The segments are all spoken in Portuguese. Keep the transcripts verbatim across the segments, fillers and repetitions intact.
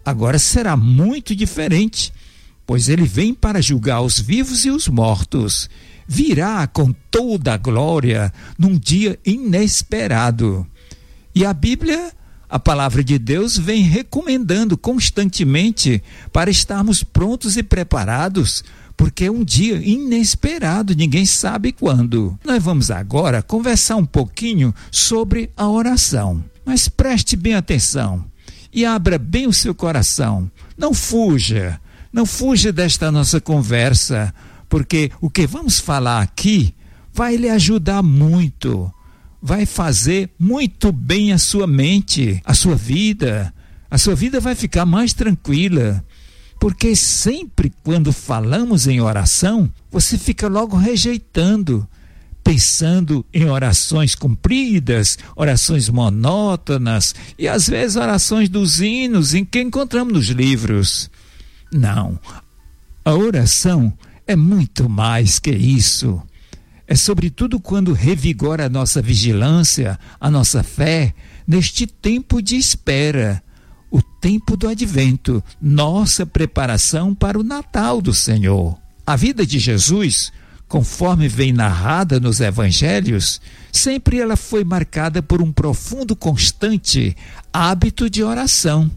agora será muito diferente, pois ele vem para julgar os vivos e os mortos. Virá com toda a glória num dia inesperado. E a Bíblia, a palavra de Deus, vem recomendando constantemente para estarmos prontos e preparados, porque é um dia inesperado, ninguém sabe quando. Nós vamos agora conversar um pouquinho sobre a oração, mas preste bem atenção e abra bem o seu coração. Não fuja, não fuja desta nossa conversa, porque o que vamos falar aqui vai lhe ajudar muito, vai fazer muito bem a sua mente, a sua vida. A sua vida vai ficar mais tranquila. Porque sempre quando falamos em oração, você fica logo rejeitando, pensando em orações compridas, orações monótonas e às vezes orações dos hinos em que encontramos nos livros. Não, a oração é muito mais que isso. É sobretudo quando revigora a nossa vigilância, a nossa fé, neste tempo de espera. O tempo do advento, nossa preparação para o Natal do Senhor. A vida de Jesus, conforme vem narrada nos evangelhos, sempre ela foi marcada por um profundo, constante hábito de oração.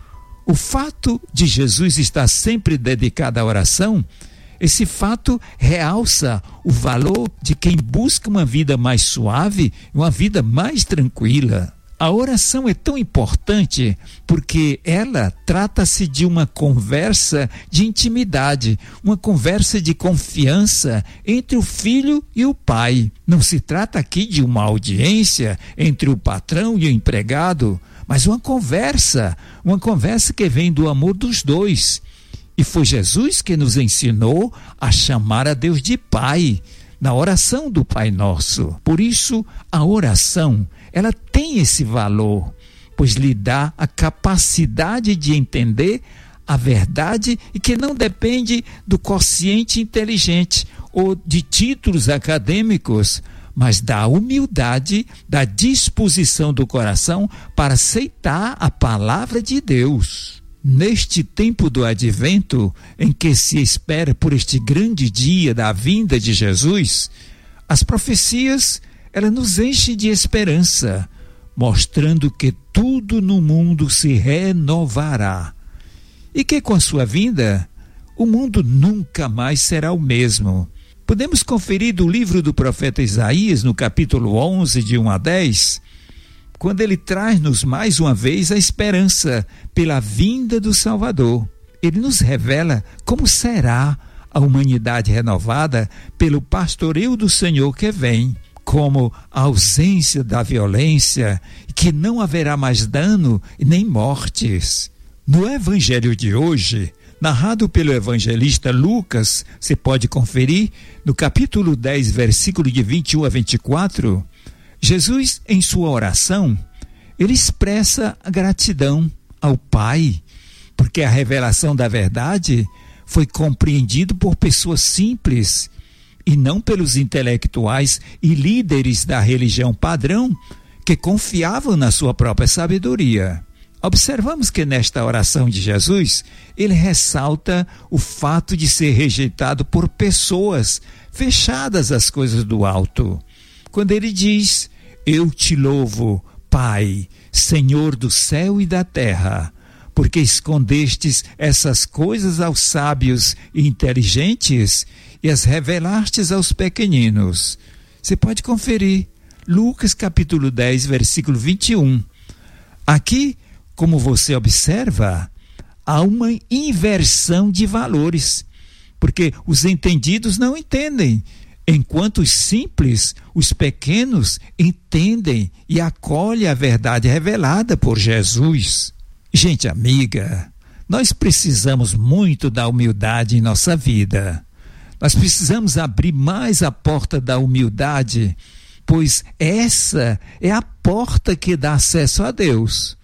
O fato de Jesus estar sempre dedicado à oração, esse fato realça o valor de quem busca uma vida mais suave, uma vida mais tranquila. A oração é tão importante porque ela trata-se de uma conversa de intimidade, uma conversa de confiança entre o filho e o pai. Não se trata aqui de uma audiência entre o patrão e o empregado, mas uma conversa, uma conversa que vem do amor dos dois. E foi Jesus que nos ensinou a chamar a Deus de Pai, na oração do Pai Nosso. Por isso, a oração, ela tem esse valor, pois lhe dá a capacidade de entender a verdade e que não depende do quociente inteligente ou de títulos acadêmicos, mas da humildade, da disposição do coração para aceitar a palavra de Deus. Neste tempo do advento, em que se espera por este grande dia da vinda de Jesus, as profecias, elas nos enchem de esperança, mostrando que tudo no mundo se renovará. E que com a sua vinda, o mundo nunca mais será o mesmo. Podemos conferir do livro do profeta Isaías, no capítulo onze, de um a dez, quando ele traz-nos mais uma vez a esperança pela vinda do Salvador. Ele nos revela como será a humanidade renovada pelo pastoreio do Senhor que vem, como a ausência da violência, que não haverá mais dano e nem mortes. No evangelho de hoje, narrado pelo evangelista Lucas, você pode conferir, no capítulo dez, versículo de vinte e um a vinte e quatro, Jesus, em sua oração, ele expressa a gratidão ao Pai, porque a revelação da verdade foi compreendido por pessoas simples e não pelos intelectuais e líderes da religião padrão que confiavam na sua própria sabedoria. Observamos que nesta oração de Jesus, ele ressalta o fato de ser rejeitado por pessoas fechadas às coisas do alto. Quando ele diz: eu te louvo, Pai, Senhor do céu e da terra, porque escondestes essas coisas aos sábios e inteligentes e as revelastes aos pequeninos. Você pode conferir, Lucas capítulo dez, versículo vinte e um. Aqui, como você observa, há uma inversão de valores, porque os entendidos não entendem, enquanto os simples, os pequenos, entendem e acolhem a verdade revelada por Jesus. Gente amiga, nós precisamos muito da humildade em nossa vida. Nós precisamos abrir mais a porta da humildade, pois essa é a porta que dá acesso a Deus.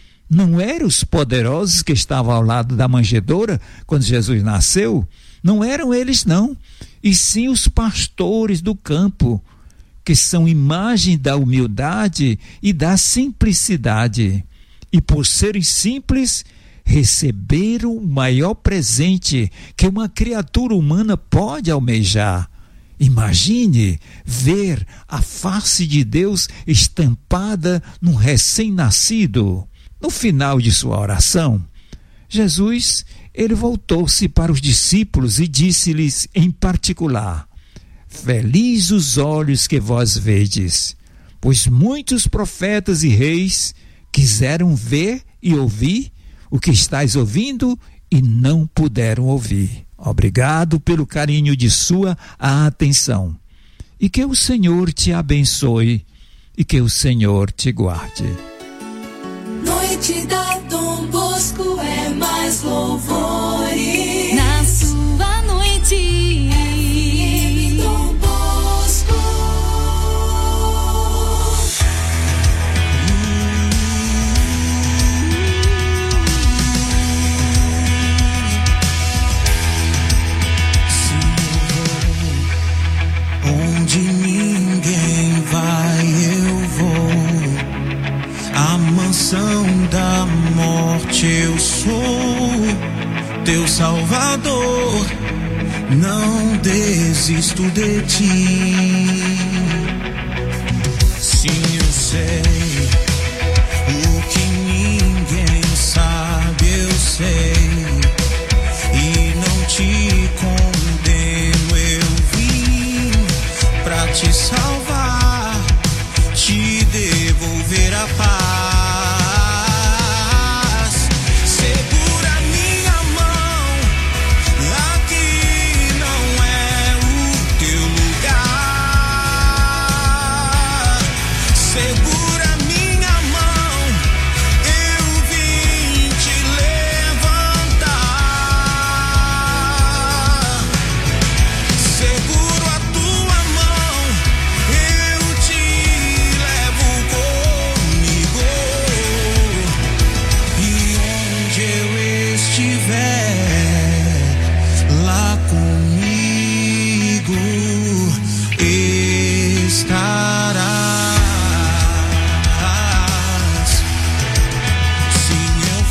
Não eram os poderosos que estavam ao lado da manjedoura quando Jesus nasceu? Não eram eles não, e sim os pastores do campo, que são imagem da humildade e da simplicidade. E por serem simples, receberam o maior presente que uma criatura humana pode almejar. Imagine ver a face de Deus estampada num recém-nascido. No final de sua oração, Jesus, ele voltou-se para os discípulos e disse-lhes em particular: Felizes os olhos que vós vedes, pois muitos profetas e reis quiseram ver e ouvir o que estáis ouvindo e não puderam ouvir. Obrigado pelo carinho de sua atenção. E que o Senhor te abençoe e que o Senhor te guarde. Noite da Dom Bosco é mais louvores. Na sua noite, Dom Bosco. Onde ninguém vai, eu vou. A mansão da morte, eu sou teu Salvador. Não desisto de ti. Sim, eu sei o que ninguém sabe, eu sei. E não te condeno, eu vim pra te salvar, te devolver a paz. Segura minha mão, aqui não é o teu lugar. Segura minha mão, eu vim te levantar. Seguro a tua mão, eu te levo comigo. E onde eu estiver, lá comigo estarás. Sim, eu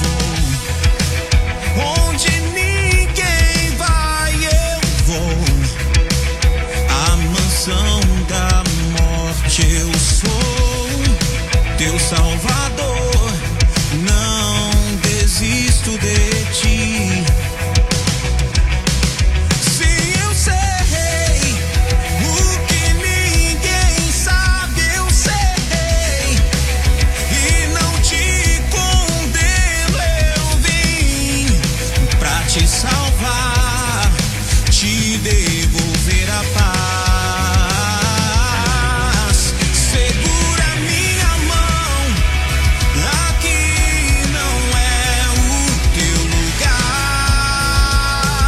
vou. Onde ninguém vai, eu vou. A mansão da morte, eu sou teu Salvador. Não desisto de ti. Sim, eu sei o que ninguém sabe, eu sei. E não te condeno, eu vim pra te salvar, te devolver a paz. Segura minha mão, aqui não é o teu lugar.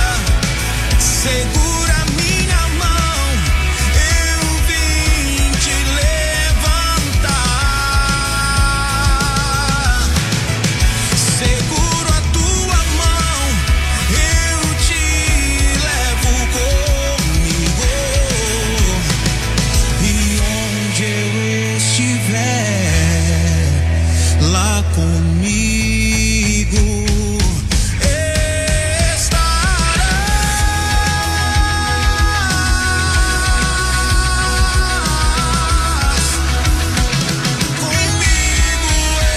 Segura minha mão, eu vim te levantar. Seguro a tua mão, eu te levo comigo. E onde eu estiver, lá comigo estarás. Comigo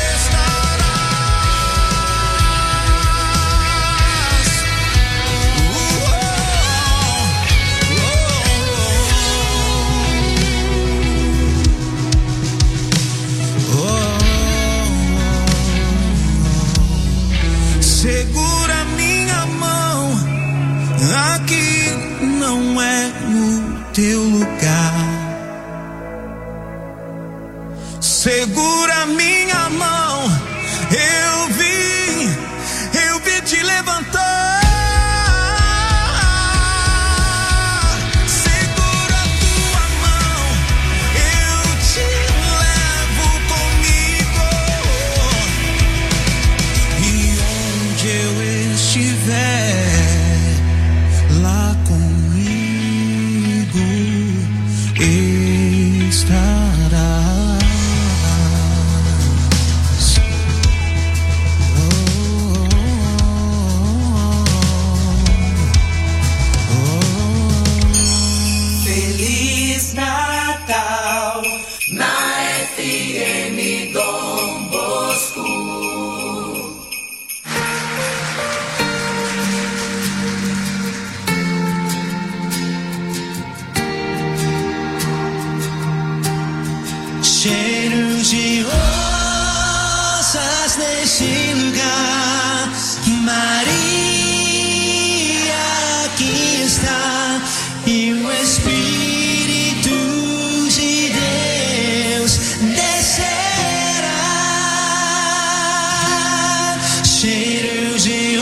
estarás. Segura minha mão, aqui não é o teu lugar. Segura minha mão, eu vim, eu vim te levantar. Segura a tua mão, eu te levo comigo. E onde eu estiver, lá comigo cheiro de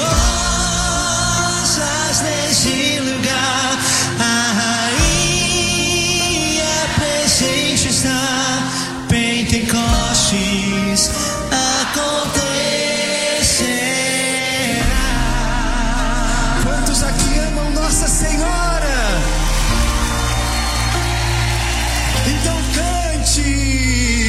rosas nesse lugar. A rainha presente está. Pentecostes acontecerá. Quantos aqui amam Nossa Senhora? Então cante.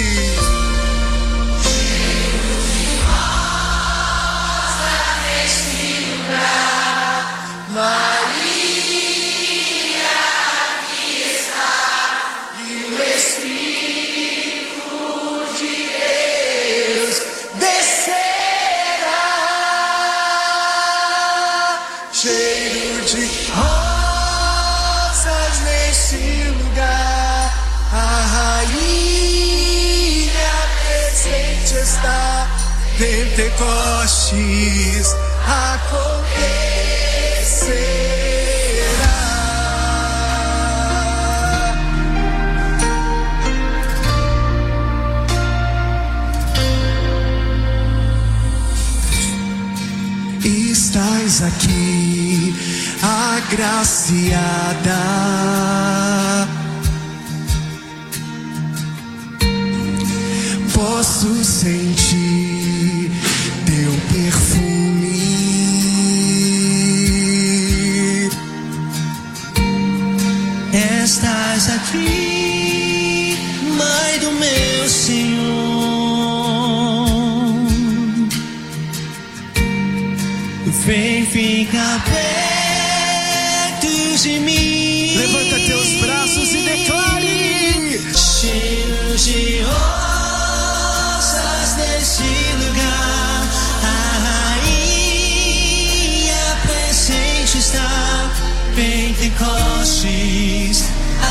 Cheiro de rosas nesse lugar, a rainha presente está. Pentecostes acontecerá. Estás aqui, agraciada, posso sentir teu perfume. Estás aqui, Mãe do meu Senhor. Vem ficar perto de mim. Levanta teus braços e declare. Cheiro de rosas nesse lugar, a rainha presente está. Pentecostes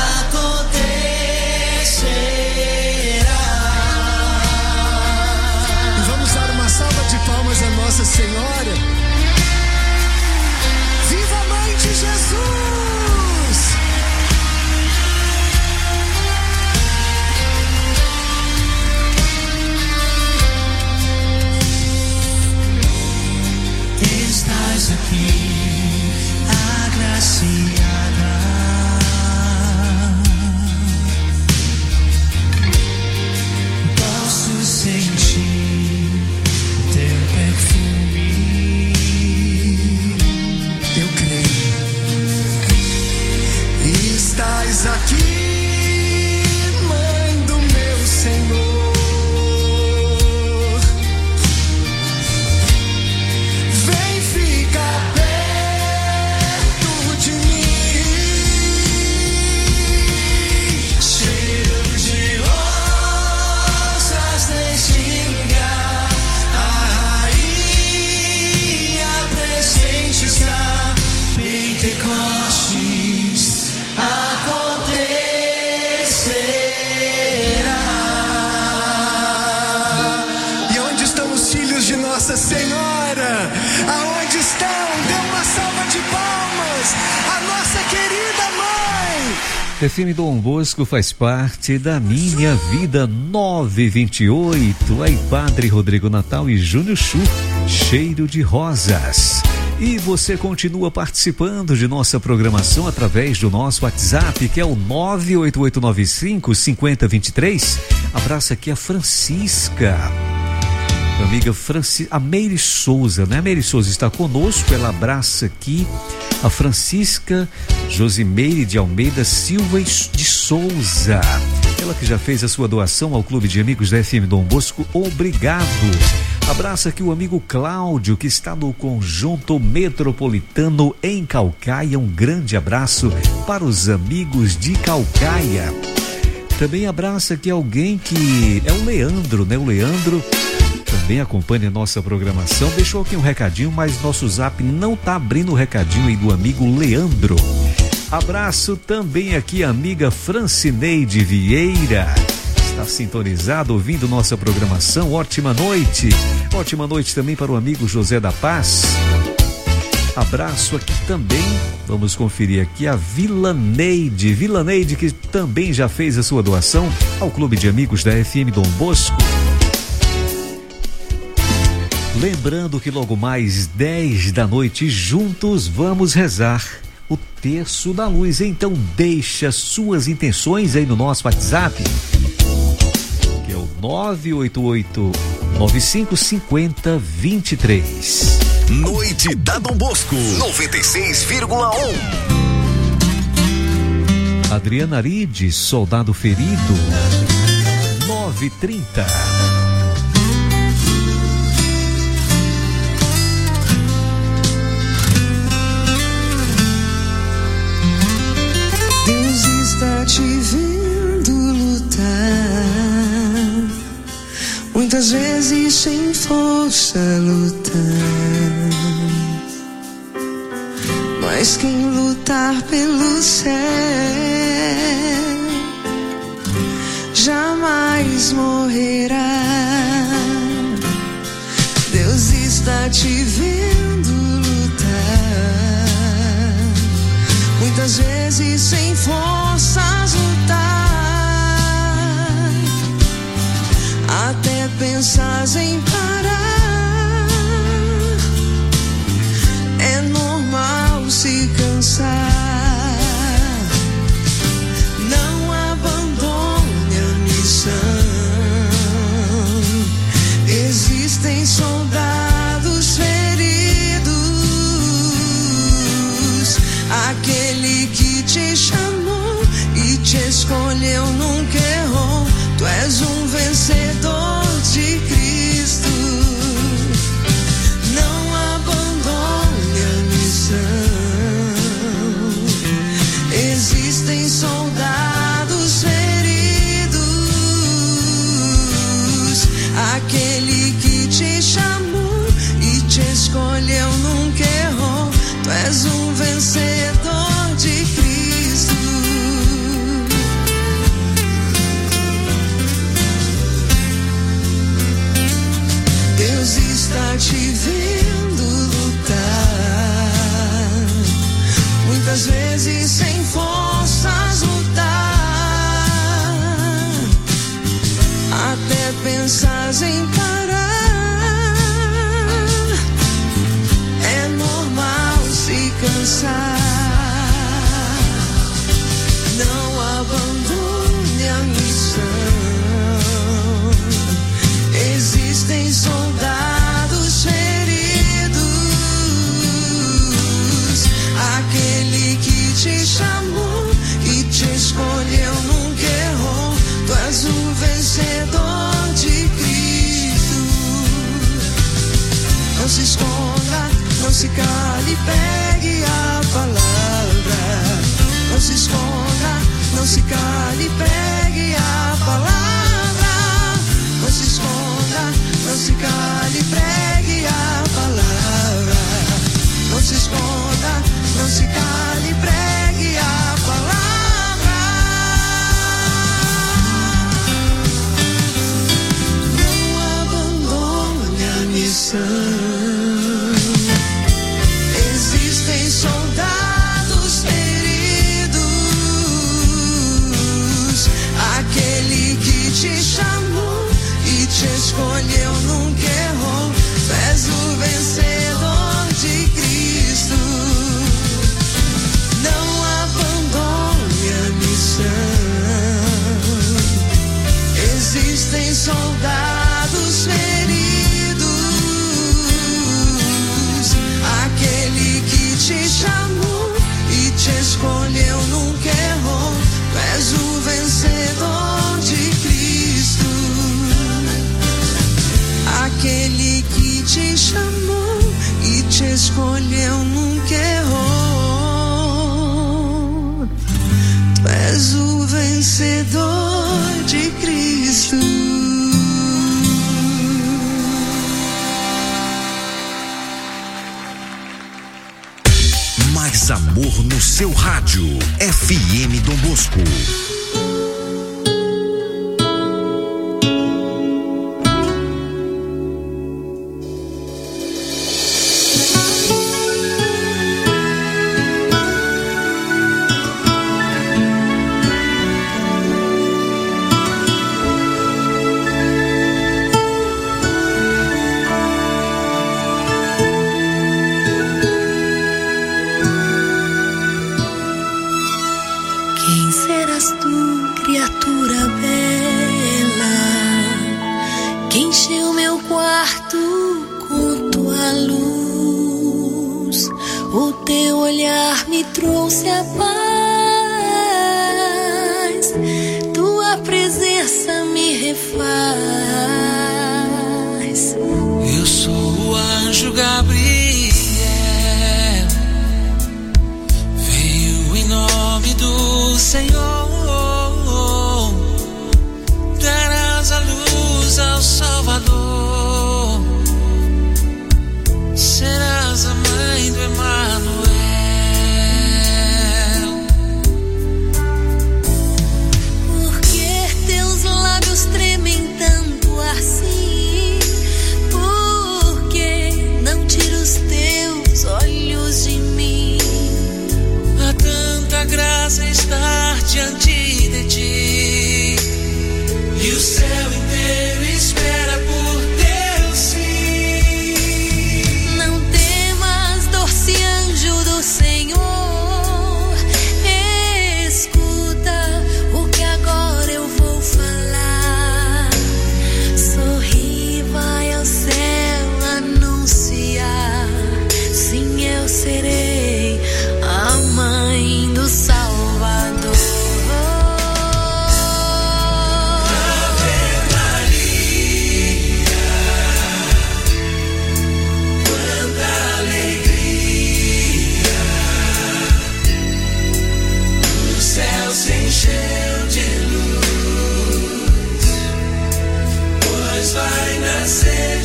acontecerá. E vamos dar uma salva de palmas a Nossa Senhora. Viva a Mãe de Jesus! Estás aqui, agraciada, posso sentir teu perfume. Eu creio. Estás aqui, Mãe do meu Senhor. Vem ficar perto de mim. Cheiro de rosas nesse lugar, a rainha presente está. Pentecostes acontecerá. E onde estão os filhos de Nossa Senhora? Aonde estão? Dê uma salva de palmas à nossa querida mãe. F M Dom Bosco faz parte da minha vida. Nove e vinte e oito. Aí Padre Rodrigo Natal e Júnior Chu, Cheiro de Rosas. E você continua participando de nossa programação através do nosso WhatsApp, que é o nove oito oito nove cinco cinco zero dois três. Abraço aqui a Francisca, amiga Francisca, a Meire Souza, né? A Meire Souza está conosco, ela abraça aqui a Francisca Josimeire de Almeida Silva de Souza. Ela que já fez a sua doação ao Clube de Amigos da F M Dom Bosco, obrigado. Abraça aqui o amigo Cláudio, que está no Conjunto Metropolitano em Caucaia. Um grande abraço para os amigos de Caucaia. Também abraça aqui alguém que é o Leandro, né? O Leandro também acompanha a nossa programação. Deixou aqui um recadinho, mas nosso zap não tá abrindo o recadinho aí do amigo Leandro. Abraço também aqui a amiga Francineide Vieira. Está sintonizado, ouvindo nossa programação. Ótima noite. Ótima noite também para o amigo José da Paz. Abraço aqui também. Vamos conferir aqui a Vilaneide. Vilaneide, que também já fez a sua doação ao Clube de Amigos da F M Dom Bosco. Lembrando que logo mais dez da noite juntos vamos rezar o Terço da Luz. Então deixa suas intenções aí no nosso WhatsApp, que é o nove oito oito, nove cinco cinco zero, dois três. Noite da Dom Bosco, noventa e seis vírgula um. Adriana Aride, Soldado Ferido, nove e trinta. Deus está te vendo lutar, muitas vezes sem força lutar, mas quem lutar pelo céu jamais morrerá. Deus está te vendo lutar, muitas vezes sem forças lutar, até pensas em parar. É normal se cansar. Não abandone a missão. Existem soldados feridos. Aquele que te chamou e te escolheu nunca errou. Tu és um vencedor de Cristo. Não abandone a missão. Existem soldados feridos. Aquele que te chamou e te escolheu nunca errou. Tu és um vencedor de Cristo. Deus está te vendo lutar, muitas vezes sem forças lutar, até pensas em parar. É normal se cansar. Não abandone a missão. Existem soldados feridos. Aquele que te chamou e te escolheu nunca errou. Tu és o vencedor de Cristo. Não se esconda, não se cale, pegue a palavra. Não se esconda, não se cale, pegue a palavra. Não se esconda, não se cale, pregue a palavra. Não se esconda, não se cale, pregue a palavra. Não abandone a missão. Existem soldados feridos. Aquele que te chamou e te escolheu nunca errou. Tu és o vencedor de Cristo. Não abandone a missão. Existem soldados feridos. Aquele que te chamou e te escolheu nunca errou. Tu és o vencedor de Cristo. Aquele que te chamou e te escolheu nunca errou. Tu és o vencedor de Cristo. Mais amor no seu rádio. F M Dom Bosco. quarto com tua luz, o teu olhar me trouxe a paz, tua presença me refaz. Eu sou o anjo Gabriel, veio em nome do Senhor, darás a luz ao Salvador, serás a mãe do Emanuel. Por que teus lábios tremem tanto assim? Por que não tira os teus olhos de mim? Há tanta graça estar diante de ti, e o céu inteiro espera por teu sim. Não temas, doce anjo do Senhor, escuta o que agora eu vou falar. Sorri, vai ao céu anunciar, sim, eu serei a mãe do Salvador. Encheu de luz, pois vai nascer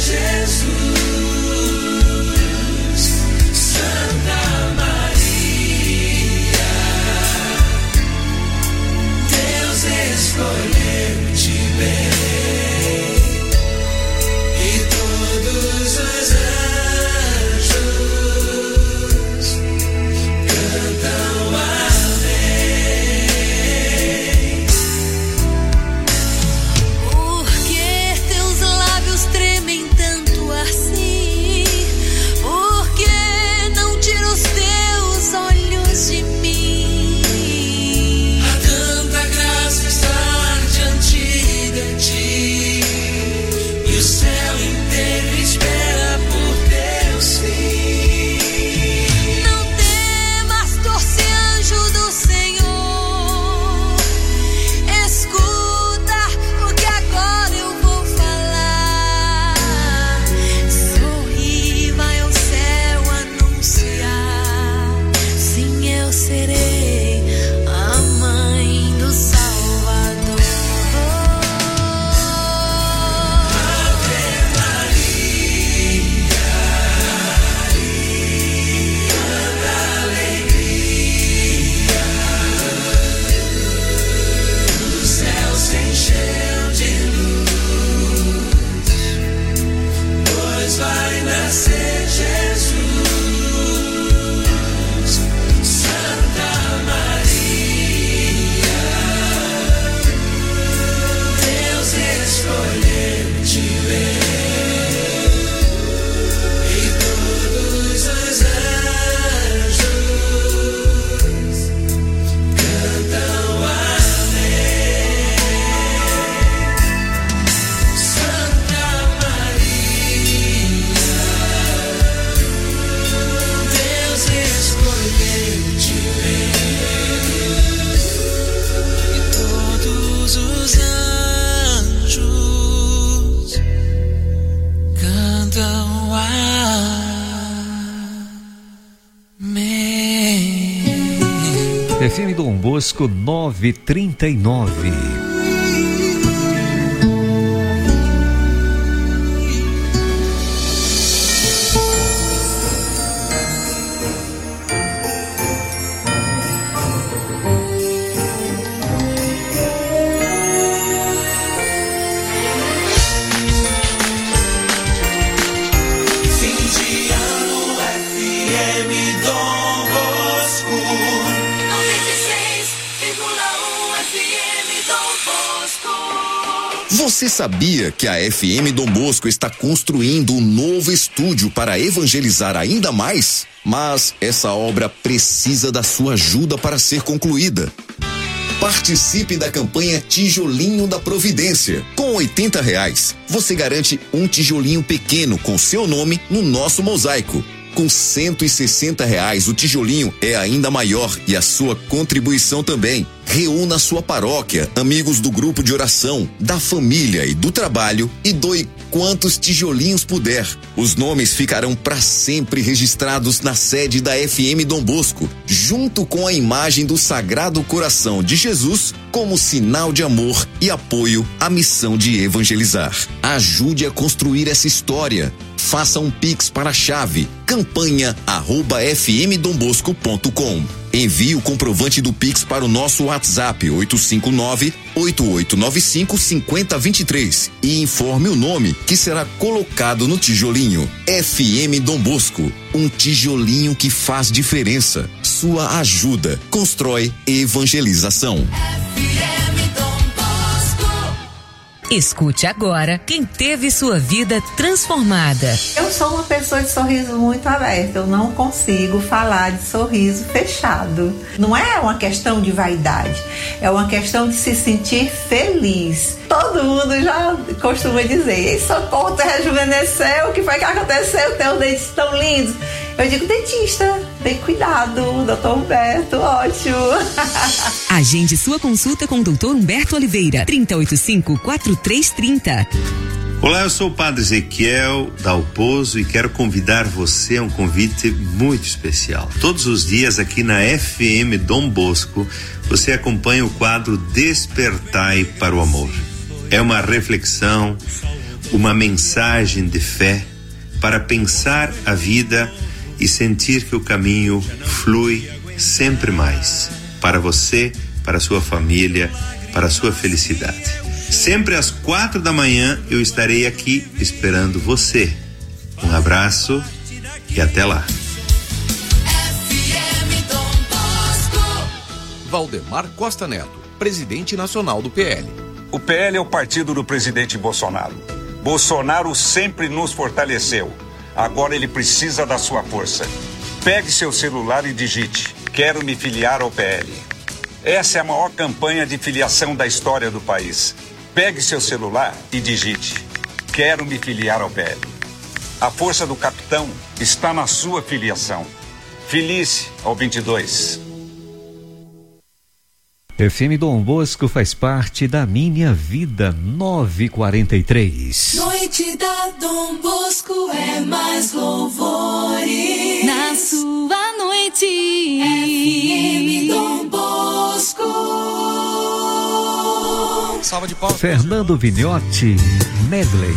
Jesus. Santa Maria, Deus escolheu-te bem, e todos os anjos cantam a F M Dom Bosco nove trinta e nove. Você sabia que a F M Dom Bosco está construindo um novo estúdio para evangelizar ainda mais? Mas essa obra precisa da sua ajuda para ser concluída. Participe da campanha Tijolinho da Providência. Com oitenta reais, você garante um tijolinho pequeno com seu nome no nosso mosaico. Com cento e sessenta reais, o tijolinho é ainda maior e a sua contribuição também. Reúna sua paróquia, amigos do grupo de oração, da família e do trabalho e doe quantos tijolinhos puder. Os nomes ficarão para sempre registrados na sede da F M Dom Bosco, junto com a imagem do Sagrado Coração de Jesus, como sinal de amor e apoio à missão de evangelizar. Ajude a construir essa história. Faça um pix para a chave campanha arroba f m dom bosco ponto com. Envie o comprovante do Pix para o nosso WhatsApp oito cinco nove, oito oito nove cinco, cinco zero dois três e informe o nome que será colocado no tijolinho. F M Dom Bosco, um tijolinho que faz diferença. Sua ajuda constrói evangelização. Escute agora quem teve sua vida transformada. Eu sou uma pessoa de sorriso muito aberto. Eu não consigo falar de sorriso fechado. Não é uma questão de vaidade, é uma questão de se sentir feliz. Todo mundo já costuma dizer: ei, socorro, tu rejuvenesceu, o que foi que aconteceu? Teus dentes estão lindos. Eu digo: dentista, bem cuidado, doutor Humberto, ótimo. Agende sua consulta com o doutor Humberto Oliveira, trinta e oito cinco, quarenta e três trinta. Olá, eu sou o Padre Ezequiel Dalpozo e quero convidar você a um convite muito especial. Todos os dias aqui na F M Dom Bosco, você acompanha o quadro Despertai para o Amor. É uma reflexão, uma mensagem de fé para pensar a vida e sentir que o caminho flui sempre mais para você, para a sua família, para a sua felicidade. Sempre às quatro da manhã eu estarei aqui esperando você. Um abraço e até lá. Valdemar Costa Neto, presidente nacional do P L. O P L é o partido do presidente Bolsonaro. Bolsonaro sempre nos fortaleceu. Agora ele precisa da sua força. Pegue seu celular e digite: quero me filiar ao P L. Essa é a maior campanha de filiação da história do país. Pegue seu celular e digite: quero me filiar ao P L. A força do capitão está na sua filiação. Filie-se ao vinte e dois. F M Dom Bosco faz parte da minha vida. Nove e quarenta e três. Noite da Dom Bosco é mais louvores. Na sua noite, F M Dom Bosco. Salva de palmas. Fernando Vignotti, medley.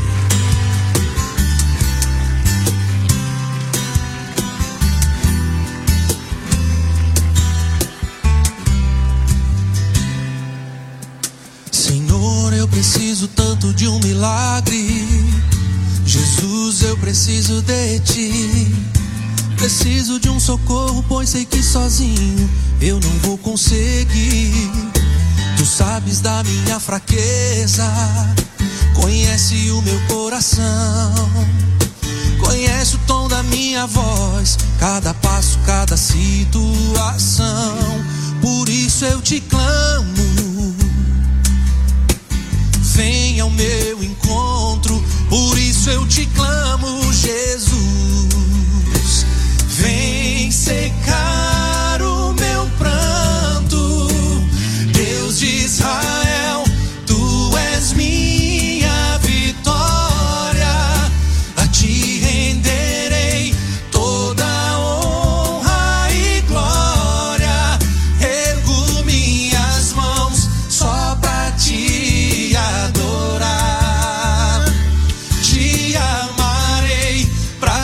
Senhor, eu preciso tanto de um milagre. Jesus, eu preciso de ti. Preciso de um socorro, pois sei que sozinho eu não vou conseguir. Tu sabes da minha fraqueza, conhece o meu coração, conhece o tom da minha voz, cada passo, cada situação. Por isso eu te clamo, vem ao meu encontro. Por isso eu te clamo, Jesus, vem secar o meu pranto. Deus de Israel, tu és minha vitória. A ti renderei toda honra e glória. Ergo minhas mãos só pra te adorar. Te amarei pra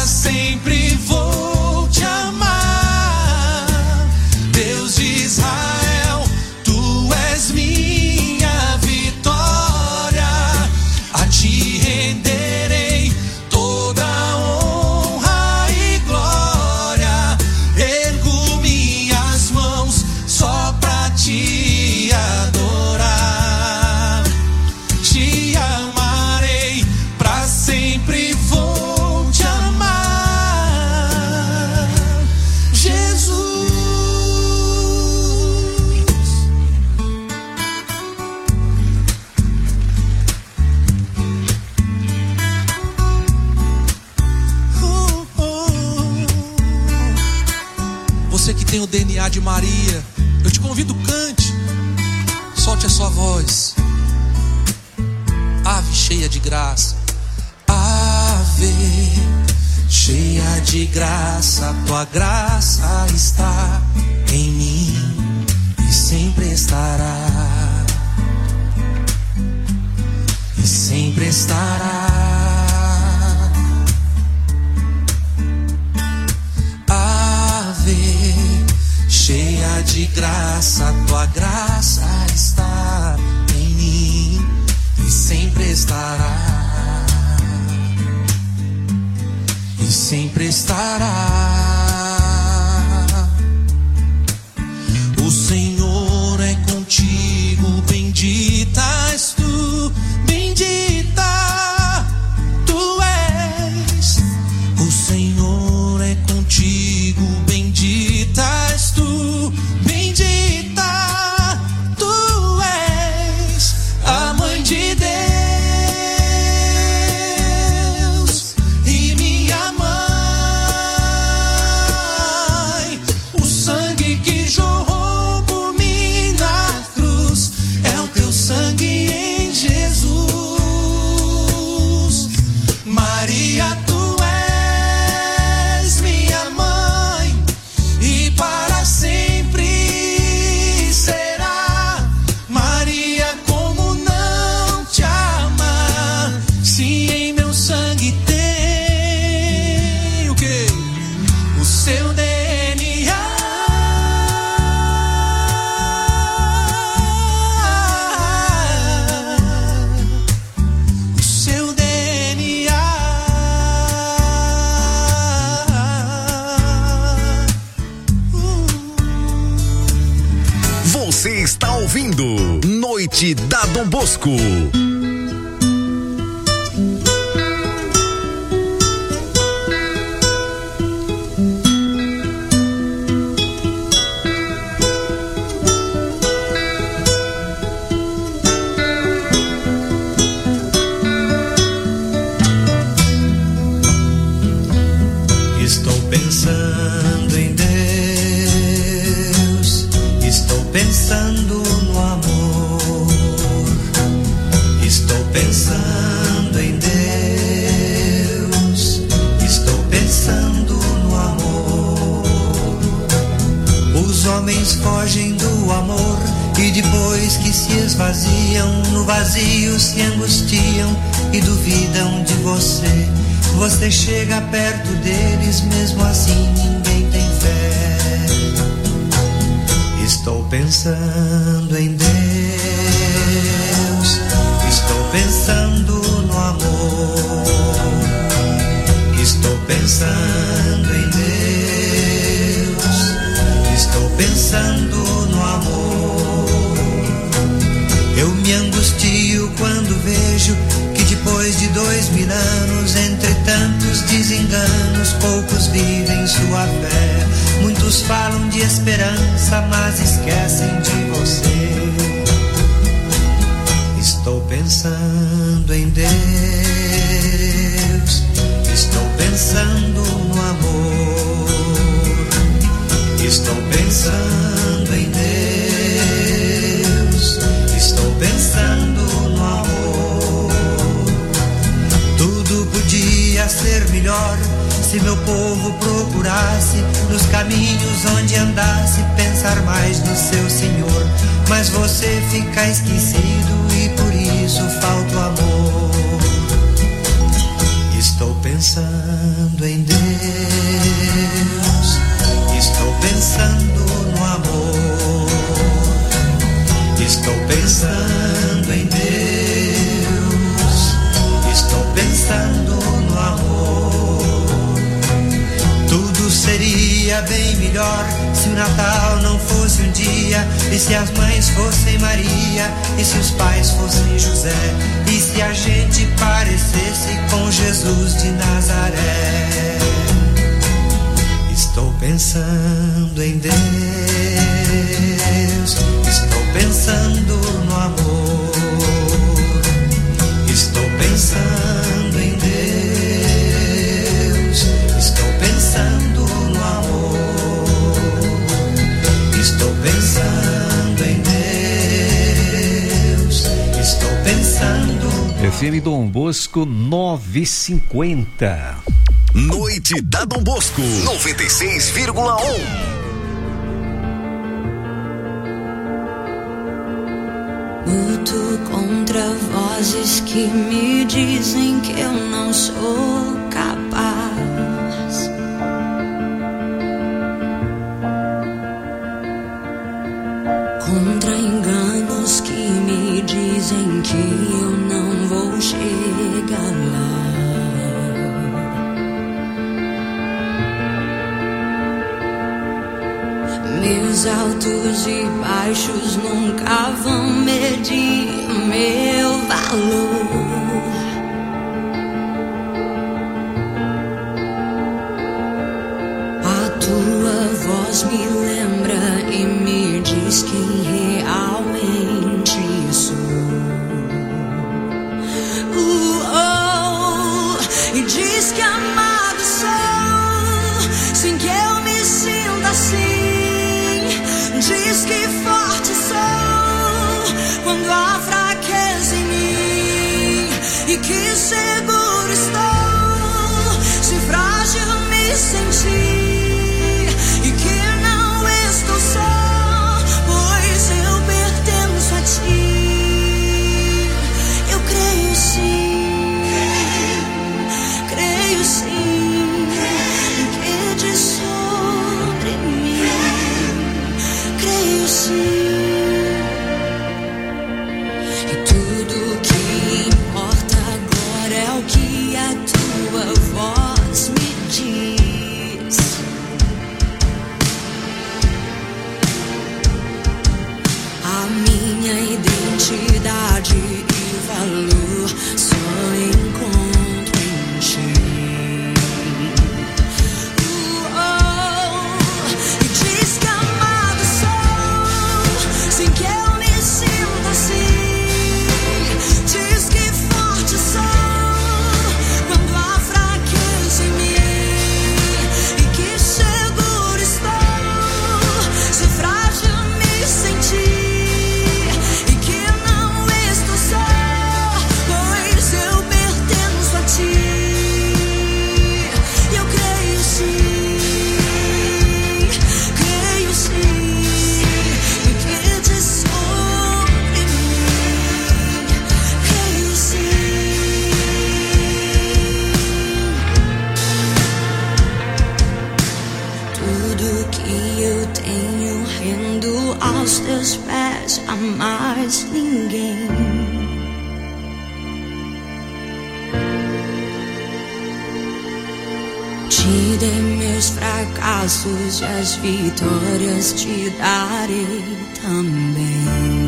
Você que tem o D N A de Maria, eu te convido, cante. Solte a sua voz. Ave cheia de graça. Ave cheia de graça, tua graça está em mim e sempre estará. E sempre estará. Ave cheia de graça, tua graça está em mim e sempre estará. E sempre estará. O Senhor é contigo, bendita és tu, bendita tu és. O Senhor é contigo, bendita és tu, bendita tu és. A mãe de Deus e minha mãe. O sangue que jorrou por mim na cruz é o teu sangue em Jesus. Maria, tu és minha mãe e para sempre será. Maria, como não te amar, se em meu sangue tem o quê? O seu D N A. O seu D N A. Você está ouvindo Noite da Dom Bosco. Estou pensando em Deus, estou pensando no amor, estou pensando em Deus, estou pensando no amor. Os homens fogem do amor e depois que se esvaziam, no vazio se angustiam e duvidam de você. Você chega perto deles, mesmo assim ninguém tem fé. Estou pensando em Deus, estou pensando no amor, estou pensando em Deus, estou pensando no amor. Eu me angustio quando vejo que depois de dois mil anos, entre tantos desenganos, poucos vivem sua fé. Muitos falam de esperança, mas esquecem de você. Estou pensando em Deus, estou pensando no amor, estou pensando em Deus, estou pensando no amor. Tudo podia ser melhor se meu povo procurasse nos caminhos onde andasse, pensar mais no seu Senhor. Mas você fica esquecido e por isso falta o amor. Estou pensando em Deus, estou pensando no amor, estou pensando em Deus, estou pensando no amor. Tudo seria bem melhor se o Natal não fosse um dia, e se as mães fossem Maria, e se os pais fossem José, e se a gente parecesse com Jesus de Nazaré. Estou pensando em Deus, estou pensando no amor, estou pensando em Deus, estou pensando no amor. F M Dom Bosco nove e cinquenta. Noite da Dom Bosco noventa e seis vírgula um. Luto contra vozes que me dizem que eu não sou capaz. Contra enganos que me dizem que eu não vou chegar lá. Meus altos e baixos nunca vão medir meu valor. A tua voz me lembra e me diz quem realmente sou. Uh, oh, e diz que amado sou, sem que eu me sinta assim. Diz que forte sou quando há fraqueza em mim, e que seguro estou se frágil me sentir, e que não estou só, pois eu pertenço a ti. Eu creio sim, creio sim, que diz sobre mim. Creio sim. E tudo que importa agora é o que a tua voz me diz. A minha identidade e valor só encontro em ti. Aos teus pés a mais ninguém. Te dei meus fracassos e as vitórias te darei também.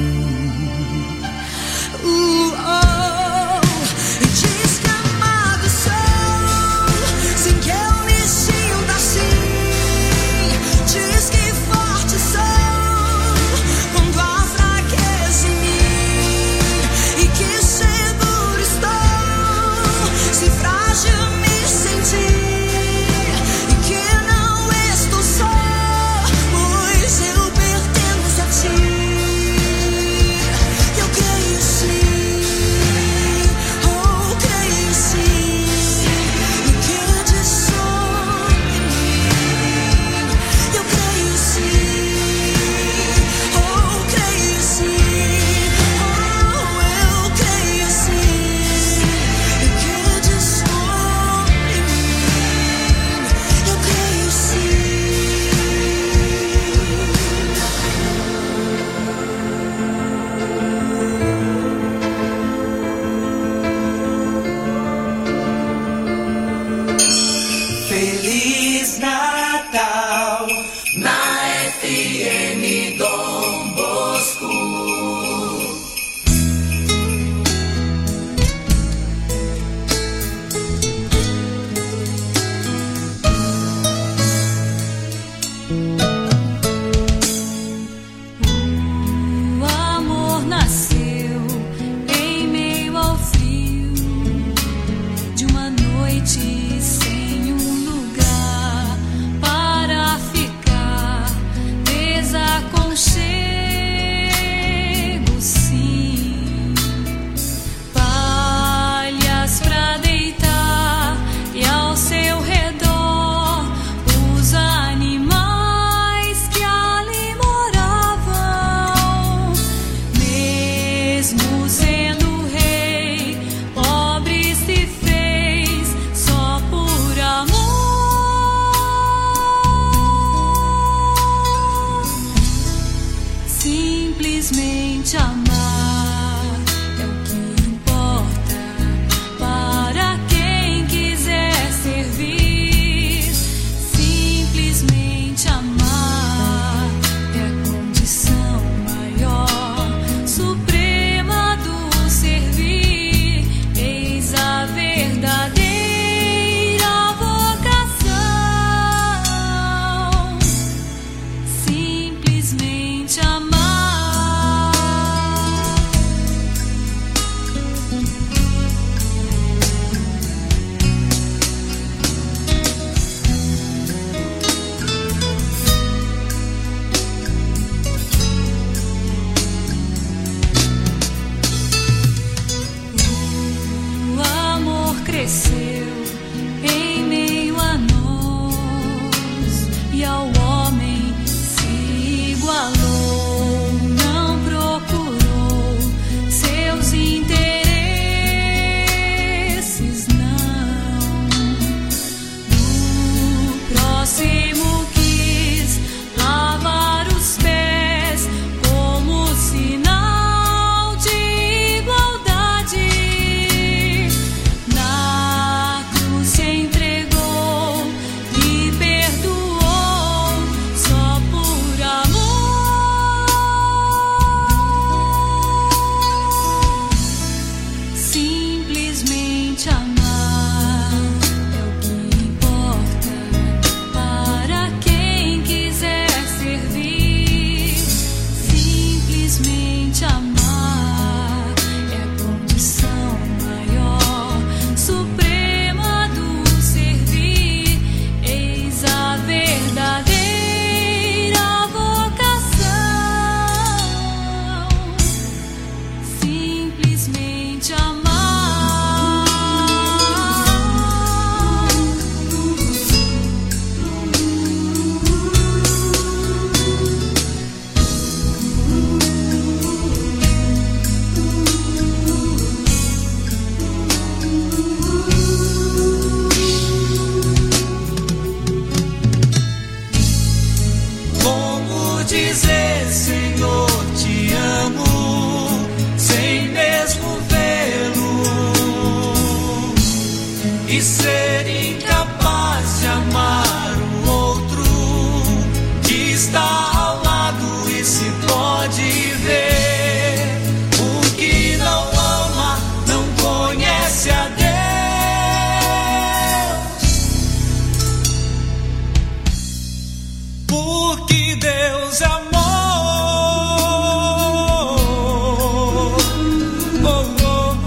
Uh, oh, e diz que amado sou, sem que eu me sinta assim. Diz que forte sou quando há fraqueza em mim, e que seguro estou se frágil me sentir, e que não estou só, pois eu pertenço a ti. ao homem se igualou, não procurou seus interesses, não. O próximo quis lavar os pés como sinal de igualdade. Na cruz se entregou e perdoou só por amor. Simplesmente amar é o que importa para quem quiser servir. Simplesmente amar é a condição maior, suprema do servir. Eis a verdadeira vocação. Simplesmente amar. Como dizer, Senhor, te amo, sem mesmo vê-lo, e ser incapaz de amar o outro que está ao lado e se pode ver. O que não ama não conhece a Deus. Porque Deus é amor. Oh, oh,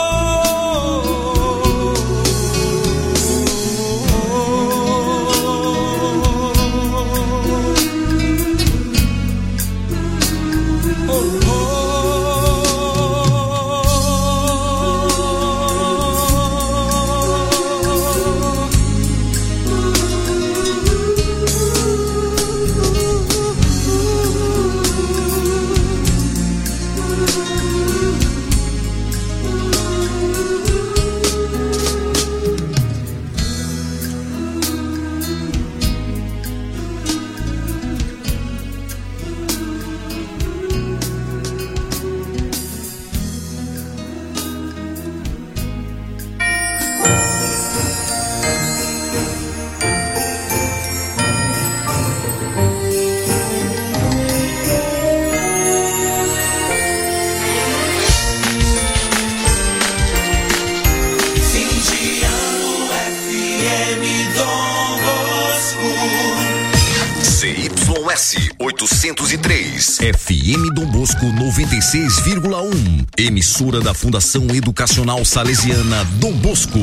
Fim de ano, F M Dom Bosco. C Y S oitocentos e três, F M Dom Bosco noventa e seis vírgula um, emissora da Fundação Educacional Salesiana Dom Bosco.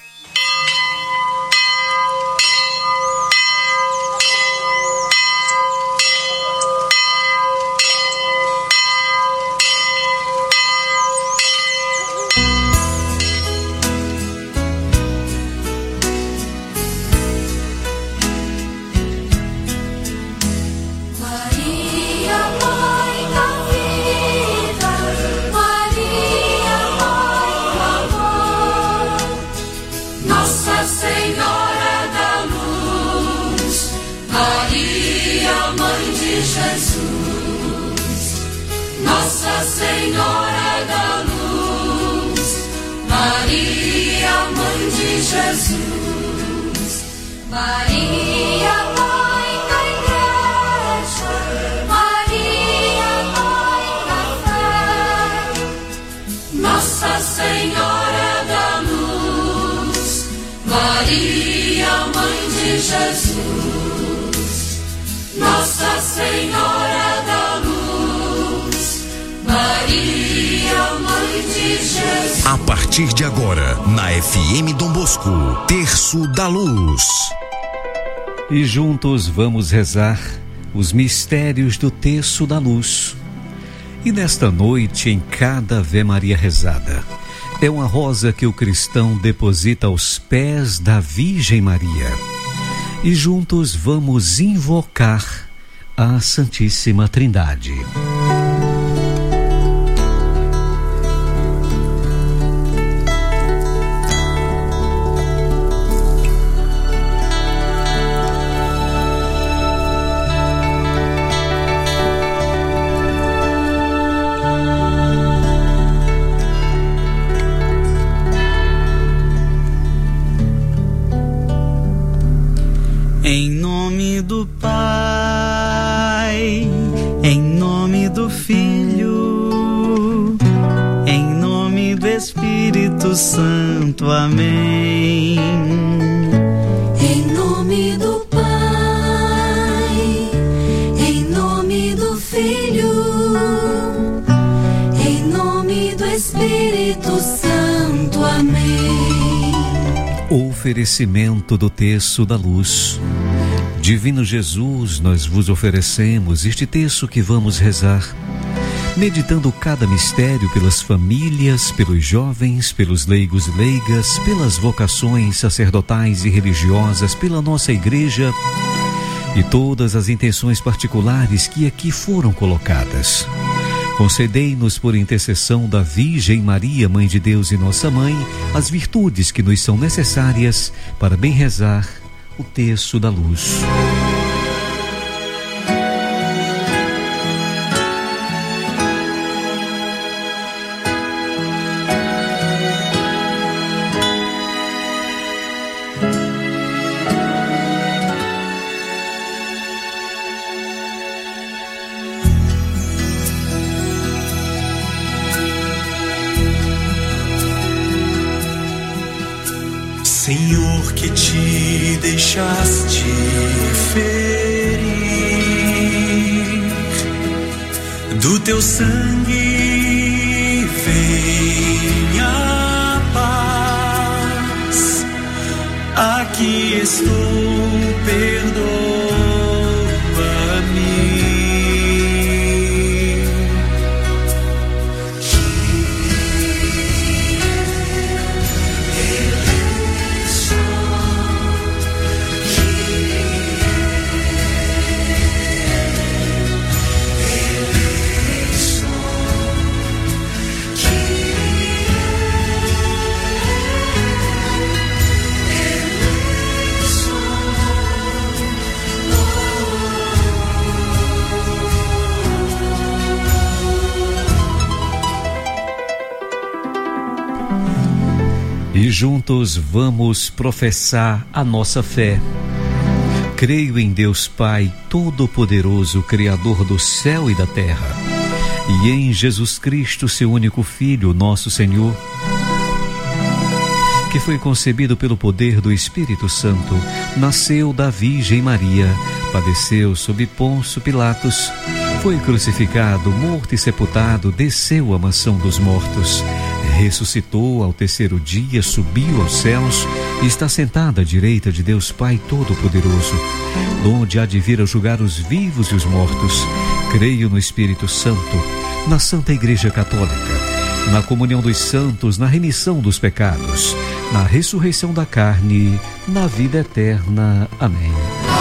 Maria, mãe da vida, Maria, mãe do amor, Nossa Senhora da Luz, Maria, mãe de Jesus, Nossa Senhora da Luz, Maria, mãe de Jesus, Maria, mãe da Igreja, Maria, mãe da fé, Nossa Senhora da Luz, Maria, mãe de Jesus, Nossa Senhora da Luz, Maria, mãe de Jesus. A partir de agora, na F M Dom Bosco, Terço da Luz. E juntos vamos rezar os mistérios do Terço da Luz. E nesta noite, em cada Ave Maria rezada, é uma rosa que o cristão deposita aos pés da Virgem Maria. E juntos vamos invocar a Santíssima Trindade. Em nome do Pai, em nome do Filho, em nome do Espírito Santo. Amém. Em nome do Pai, em nome do Filho, em nome do Espírito Santo. Amém. Oferecimento do terço da luz. Divino Jesus, nós vos oferecemos este terço que vamos rezar, meditando cada mistério pelas famílias, pelos jovens, pelos leigos e leigas, pelas vocações sacerdotais e religiosas, pela nossa igreja e todas as intenções particulares que aqui foram colocadas. Concedei-nos, por intercessão da Virgem Maria, Mãe de Deus e Nossa Mãe, as virtudes que nos são necessárias para bem rezar o terço da luz. Senhor, que te deixaste ferir, do teu sangue vem a paz. Aqui estou, perdoa-me. E juntos vamos professar a nossa fé. Creio em Deus Pai Todo-Poderoso, Criador do céu e da terra, e em Jesus Cristo, seu único Filho, nosso Senhor, que foi concebido pelo poder do Espírito Santo, nasceu da Virgem Maria, padeceu sob Pôncio Pilatos, foi crucificado, morto e sepultado, desceu à mansão dos mortos, ressuscitou ao terceiro dia, subiu aos céus e está sentado à direita de Deus Pai Todo-Poderoso, onde há de vir a julgar os vivos e os mortos. Creio no Espírito Santo, na Santa Igreja Católica, na comunhão dos santos, na remissão dos pecados, na ressurreição da carne, na vida eterna. Amém.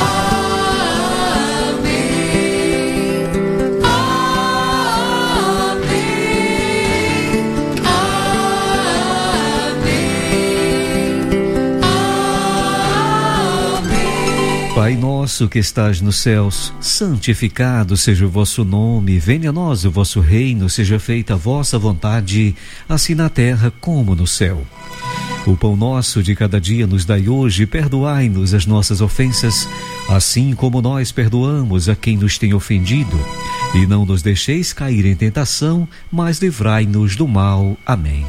Pai nosso que estás nos céus, santificado seja o vosso nome, venha a nós o vosso reino, seja feita a vossa vontade, assim na terra como no céu. O pão nosso de cada dia nos dai hoje, perdoai-nos as nossas ofensas, assim como nós perdoamos a quem nos tem ofendido. E não nos deixeis cair em tentação, mas livrai-nos do mal. Amém.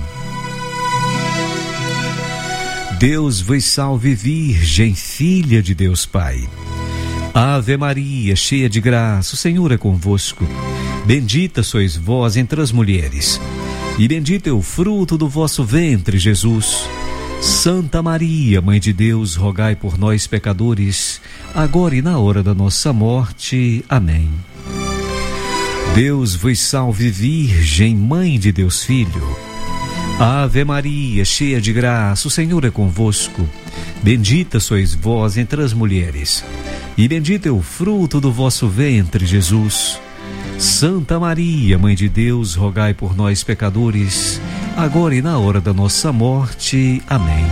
Deus vos salve, Virgem, filha de Deus Pai. Ave Maria, cheia de graça, o Senhor é convosco. Bendita sois vós entre as mulheres, e bendito é o fruto do vosso ventre, Jesus. Santa Maria, Mãe de Deus, rogai por nós, pecadores, agora e na hora da nossa morte. Amém. Deus vos salve, Virgem, Mãe de Deus Filho. Ave Maria, cheia de graça, o Senhor é convosco. Bendita sois vós entre as mulheres, e bendito é o fruto do vosso ventre, Jesus. Santa Maria, Mãe de Deus, rogai por nós, pecadores, agora e na hora da nossa morte. Amém.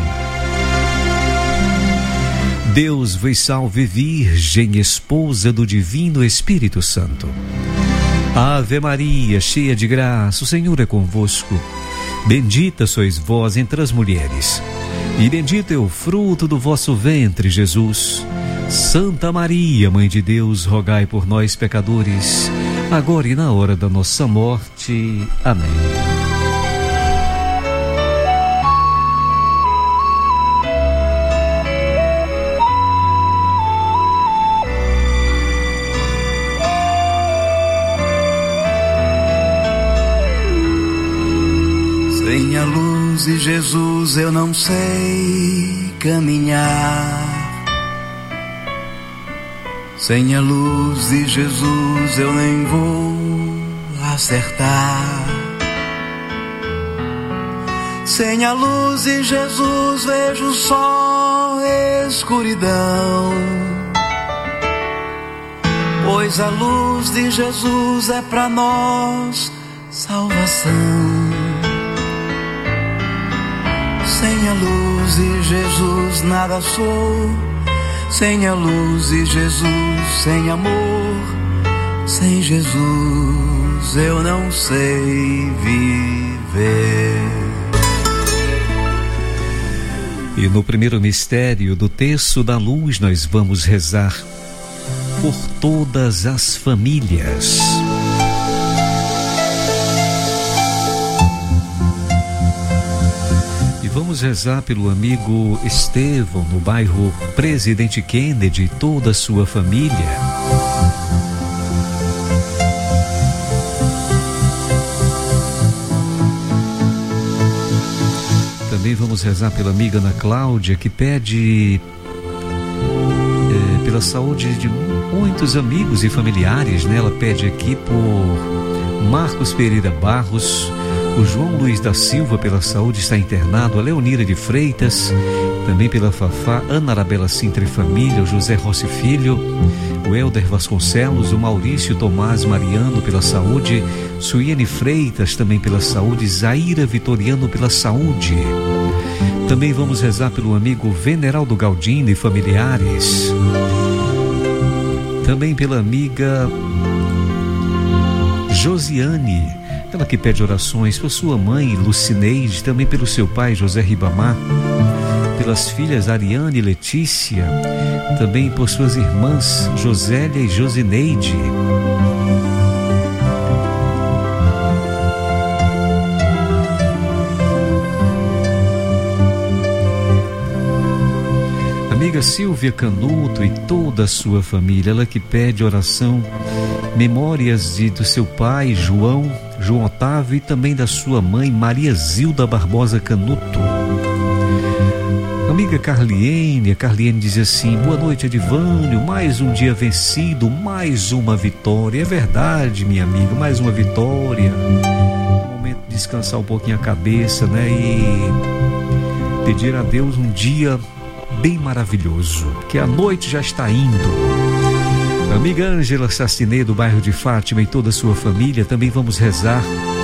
Deus vos salve, Virgem, esposa do Divino Espírito Santo. Ave Maria, cheia de graça, o Senhor é convosco. Bendita sois vós entre as mulheres, e bendito é o fruto do vosso ventre, Jesus. Santa Maria, Mãe de Deus, rogai por nós, pecadores, agora e na hora da nossa morte. Amém. Sem a luz de Jesus eu não sei caminhar. Sem a luz de Jesus eu nem vou acertar. Sem a luz de Jesus vejo só escuridão. Pois a luz de Jesus é pra nós salvação. Sem a luz de Jesus nada sou. Sem a luz de Jesus, sem amor, sem Jesus eu não sei viver. E no primeiro mistério do Terço da Luz nós vamos rezar por todas as famílias. Vamos rezar pelo amigo Estevão, no bairro Presidente Kennedy, e toda a sua família. Também vamos rezar pela amiga Ana Cláudia, que pede é, pela saúde de muitos amigos e familiares, né? Ela pede aqui por Marcos Pereira Barros, o João Luiz da Silva pela saúde, está internado, a Leonira de Freitas, também pela Fafá, Ana Arabella Sintra e família, o José Rossi Filho, o Helder Vasconcelos, o Maurício Tomás Mariano pela saúde, Suiene Freitas também pela saúde, Zaira Vitoriano pela saúde. Também vamos rezar pelo amigo Veneraldo Galdino e familiares, também pela amiga Josiane, ela que pede orações por sua mãe Lucineide, também pelo seu pai José Ribamar, pelas filhas Ariane e Letícia, também por suas irmãs Josélia e Josineide. Amiga Silvia Canuto e toda a sua família, ela que pede oração, memórias de, do seu pai João, João Otávio, e também da sua mãe Maria Zilda Barbosa Canuto. Amiga Carliene, a Carliene diz assim: boa noite, Edivânio, mais um dia vencido, mais uma vitória. É verdade, minha amiga, mais uma vitória. É um momento de descansar um pouquinho a cabeça, né? E pedir a Deus um dia bem maravilhoso, porque a noite já está indo. Amiga Ângela Sacinê, do bairro de Fátima, e toda a sua família. Também vamos rezar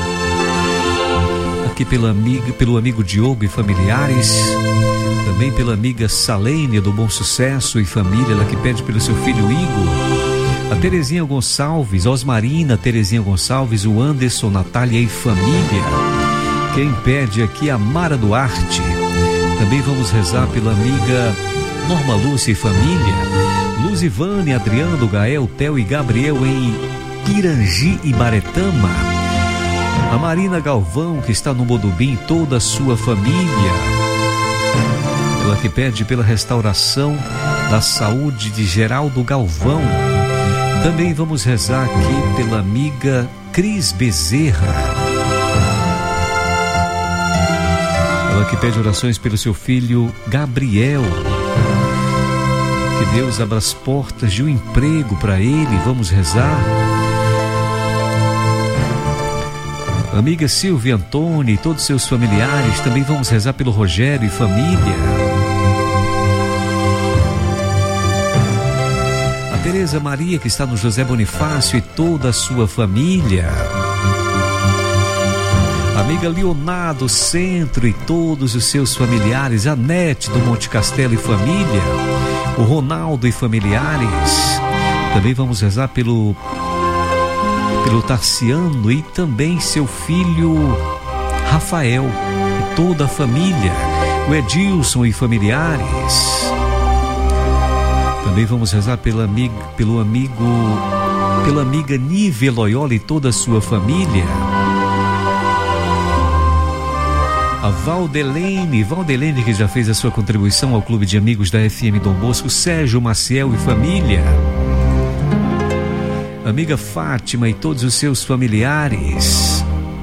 aqui pela amiga, pelo amigo Diogo e familiares, também pela amiga Salênia do Bom Sucesso e família, ela que pede pelo seu filho Igor, a Terezinha Gonçalves, Osmarina, Terezinha Gonçalves, o Anderson, Natália e família. Quem pede aqui a Mara Duarte. Também vamos rezar pela amiga Norma Lúcia e família, Luzivane, Adriano, Gael, Theo e Gabriel em Irangi e Baretama, a Marina Galvão, que está no Modubim, toda a sua família, ela que pede pela restauração da saúde de Geraldo Galvão. Também vamos rezar aqui pela amiga Cris Bezerra, ela que pede orações pelo seu filho Gabriel, que Deus abra as portas de um emprego para ele. Vamos rezar. Amiga Silvia Antônia e todos os seus familiares. Também vamos rezar pelo Rogério e família. A Tereza Maria, que está no José Bonifácio, e toda a sua família. Amiga Leonardo Centro e todos os seus familiares. A Nete do Monte Castelo e família. O Ronaldo e familiares. Também vamos rezar pelo pelo Tarciano e também seu filho Rafael e toda a família. O Edilson e familiares. Também vamos rezar pela amiga, pelo amigo pela amiga Nive Loyola e toda a sua família. A Valdelene, Valdelene que já fez a sua contribuição ao Clube de Amigos da F M Dom Bosco. Sérgio Maciel e família. Amiga Fátima e todos os seus familiares.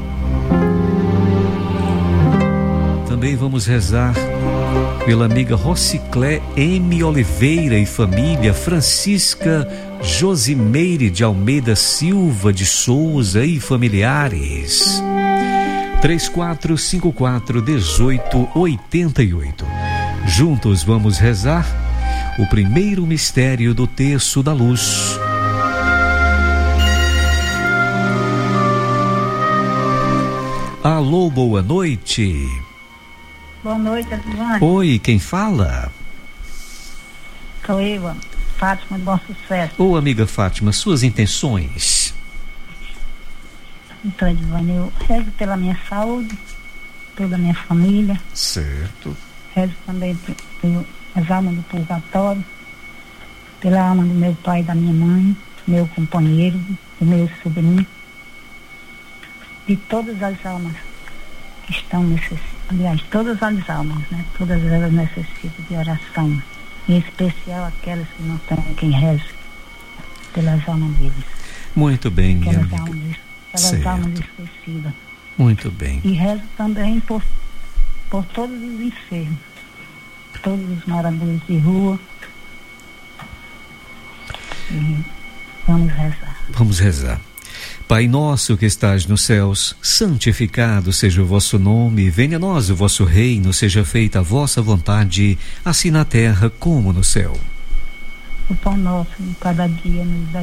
Também vamos rezar pela amiga Rociclé M. Oliveira e família. Francisca Josimeire de Almeida Silva de Souza e familiares. três quatro cinco quatro, um oito oito oito. Juntos vamos rezar o primeiro mistério do Terço da Luz. Alô, boa noite. Boa noite, Adivane. Oi, quem fala? Sou eu, Fátima de Bom Sucesso. Ô, amiga Fátima, suas intenções? Então, Adivane, eu rezo pela minha saúde, toda a minha família. Certo. Rezo também pelas almas do purgatório, pela alma do meu pai e da minha mãe, meu companheiro, do meu sobrinho, de todas as almas que estão necessitando, aliás, todas as almas, né? Todas elas necessitam de oração, em especial aquelas que não têm quem reze pelas almas deles. Muito bem, minha aquelas amiga. Almas, aquelas almas esquecidas. Muito bem. E rezo também por, por todos os enfermos, todos os moradores de rua. E vamos rezar. Vamos rezar. Pai nosso que estás nos céus, santificado seja o vosso nome, venha a nós o vosso reino, seja feita a vossa vontade, assim na terra como no céu. O pão nosso de cada dia nos dai